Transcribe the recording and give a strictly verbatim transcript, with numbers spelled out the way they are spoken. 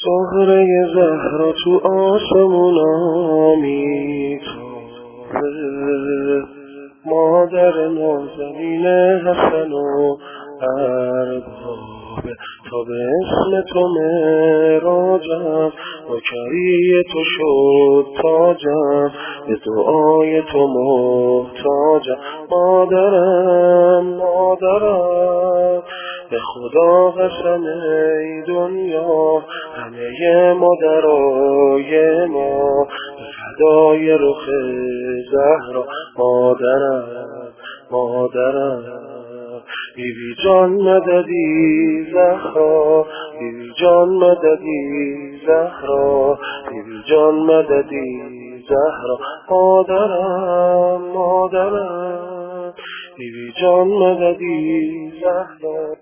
زهره زهرا تو آسمونا میتازه، مادر نازنین حسن و اربابه. تا به اسم تو معراجم، نوکری تو شد تاجم، به دعای تو محتاجم. مادرم مادرم، به خدا قسم ای دنیا، همه مادرای ما به فدای رخ زهرا. مادرم مادرم، بیبی جان مددی زهرا، بیبی جان مددی زهرا، بیبی جان مددی زهرا. مادرم مادرم، بیبی جان مددی زهرا.